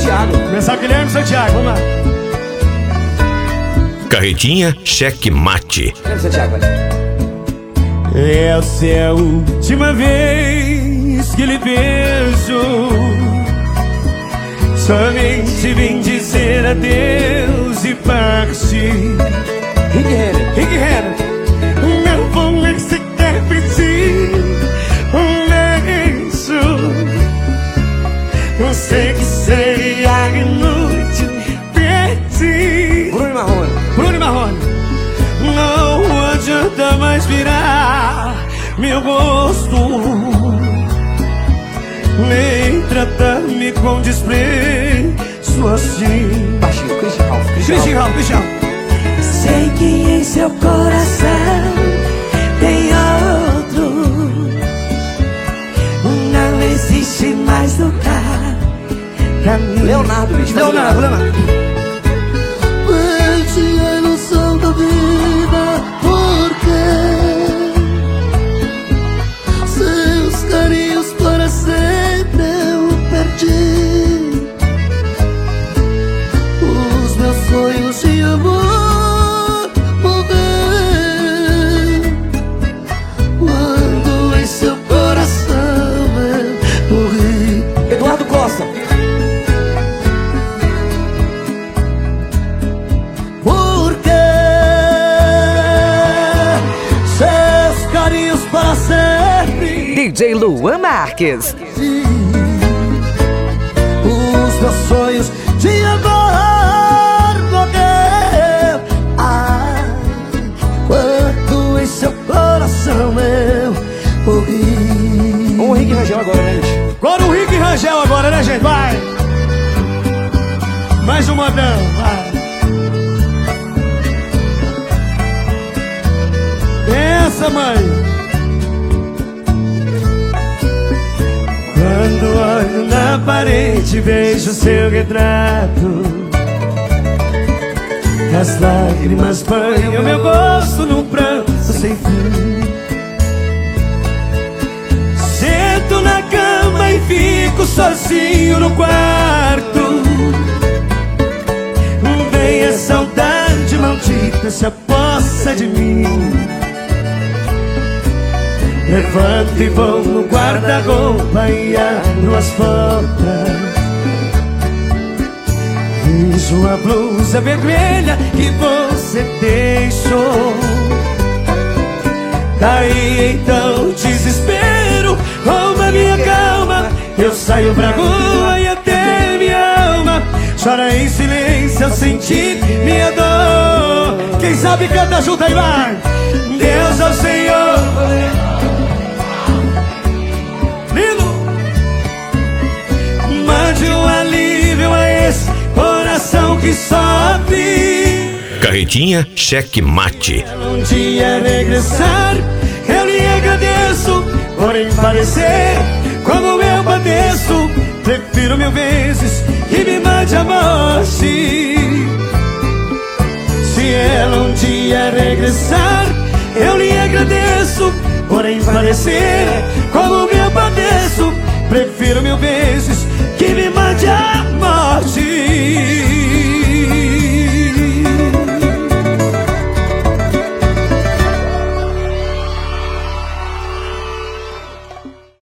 Santiago. Começar Guilherme Santiago, vamos lá. Carretinha Cheque Mate. Guilherme Santiago, vai. Essa é a última vez que lhe vejo. Somente vim dizer adeus e parte. Rick Renner. Não vou nem sequer pedir um beijo. Eu sei que seria inútil pedir. Bruno e Marrone. Não adianta mais virar meu rosto, nem tratar-me com desprezo assim. Baixinho, Christian Ralph. Sei que em seu coração tem outro. Não existe mais lugar pra mim. Leonardo. Perdi a ilusão da vida, porque seus carinhos para sempre eu perdi. Os meus sonhos de amor morrer quando em seu coração eu morri. Eduardo Costa. DJ Luan Marques. Os meus sonhos de amor morrer. Quando em seu coração eu morri. O Rick Rangel agora, né, gente? Agora o Rick Rangel agora, né, gente? Vai! Mais um modão, vai! Essa, mãe! Quando olho na parede vejo seu retrato, as lágrimas banham meu rosto num pranto sem fim. Sento na cama e fico sozinho no quarto. Vem a saudade maldita, se apossa de mim. Levanto e vou no guarda-roupa e abro as portas. Vejo a blusa vermelha que você deixou. Daí então desespero rouba minha calma. Eu saio pra rua e até minha alma chora em silêncio ao sentir minha dor. Quem sabe canta junto aí, vai! Deus é o Senhor. Mande um alívio a esse coração que sofre. Carretinha Cheque Mate. Um dia regressar, eu lhe agradeço por parecer como eu padeço. Prefiro mil vezes que me mande a morte. Se ela um dia regressar, eu lhe agradeço por parecer como